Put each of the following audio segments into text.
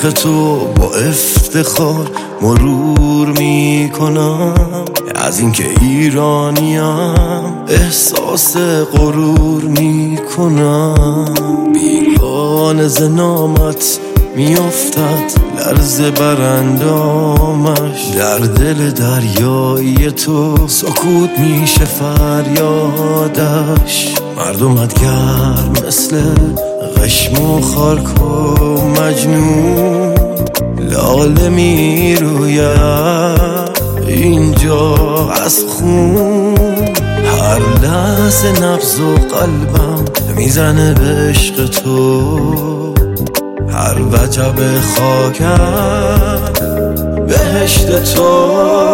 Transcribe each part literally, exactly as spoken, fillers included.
عشق تو با افتخار مرور میکنم، از اینکه ایرانیم احساس غرور میکنم. بیگانه ز نامت میافتد لرزه بر اندامش، در دل دریایی تو سکوت میشه فریادش. مردمت گرم مثل غشم و خارک و مجنون، لاله میروید اینجا از خون. هر لحظه نبض و قلبم میزنه به عشق تو، هر وجب خاکم بهشت تو.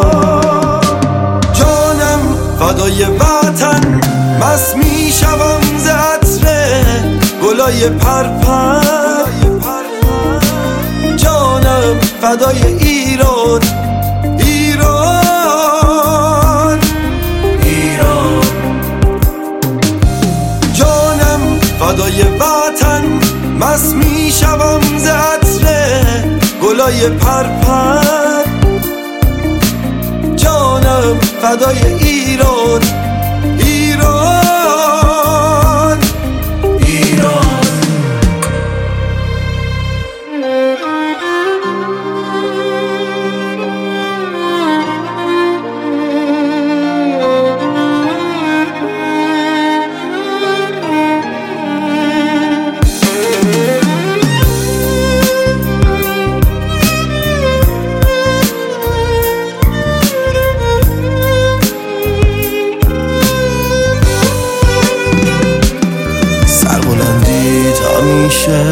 جانم فدای وطن، مست میشوم ز عطر گلای پرپر. جانم فدای ایران، ایران، ایران. جانم فدای وطن، مست میشوم ز عطر گلای پرپر. جانم فدای ایران، ایران، ایران. همیشه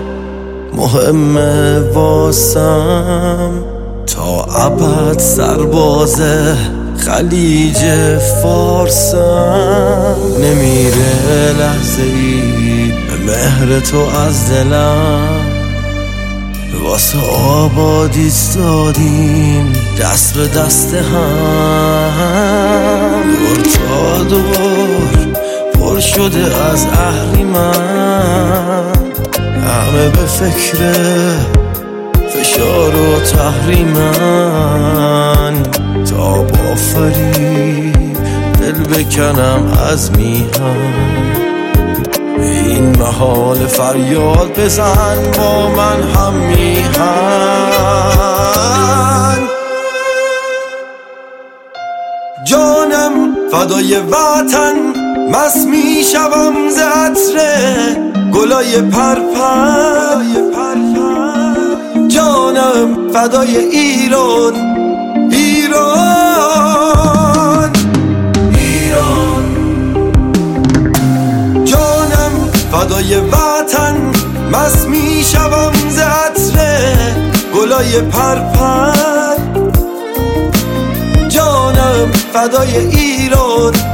مهمه واسم، تا ابد سرباز خلیج فارسم. نمیره لحظه ای به مهر تو از دلم، واسه آباد ایستادیم دست به دست هم. دور تا دور پر شده از اهریمن، همه به فکر فشار و تحریمن. تا با فریب دل بکنم از میهن، این محال فریاد بزن با من هم میهن. جانم فدای وطن، مست میشوم ز عطر گلای پرپر. جانم فدای ایران، ایران، ایران. جانم فدای وطن، مست میشوم ز عطر گلای پرپر. جانم فدای ایران،